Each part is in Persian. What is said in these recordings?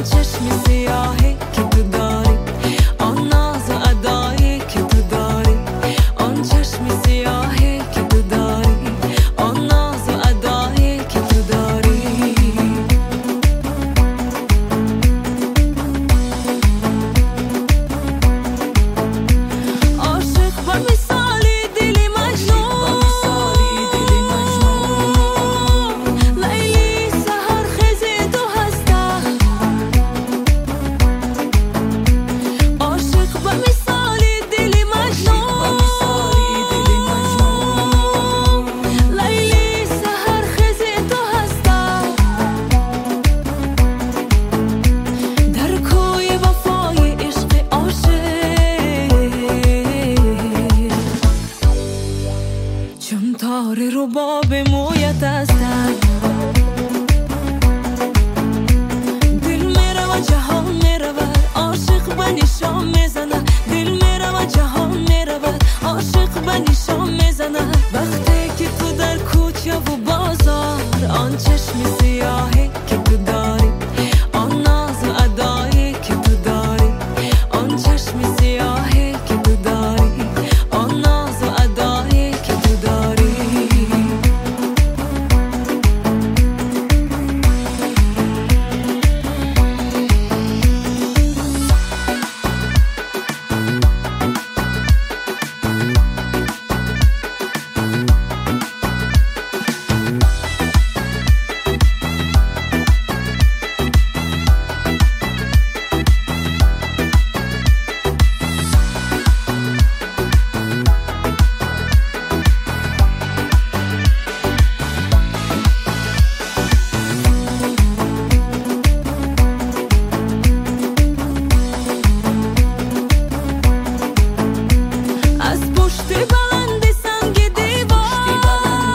چشم سیاهی که تو داری، آن ناز و ادایی که تو داری، آن چشم سیاهی که تو داری، آن ناز و ادایی که تو داری. عاشق با مثالی دلی مجنون، لیلی سحر خیزی تو هسته. عاشق با مثالی دلی مجنون، لیلی سحر خیزی تو هسته. در کوی وفای عشق عاشق، چون تار رباب مویت هستم. دل میره و جهان میرود، عاشق به نشان میزنه. دل میره و جهان میرود، عاشق به نشان میزنه. وقتی که تو در کوچه و بازار، آن چشم سیاهی که تو داری، آن ناز و ادایی که تو داری، آن چشم سیاهی که تو داری، آن ناز و ادایی که تو داری. از پشت بلند سنگ دیوار،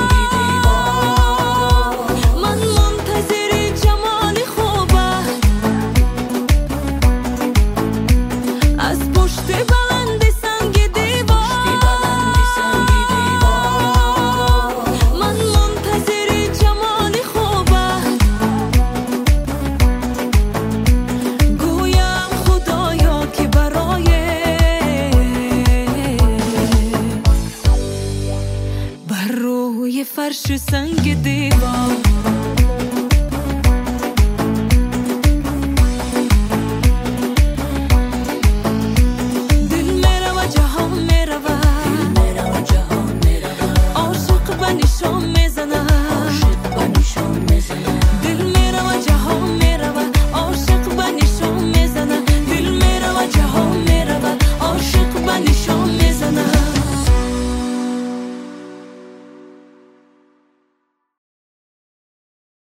من منتظر جمال خوبت. از پشت بلند سنگ دیوار، من منتظر جمال خوبت. گویم خدایا که برای بر روی فرش و سنگ دیوار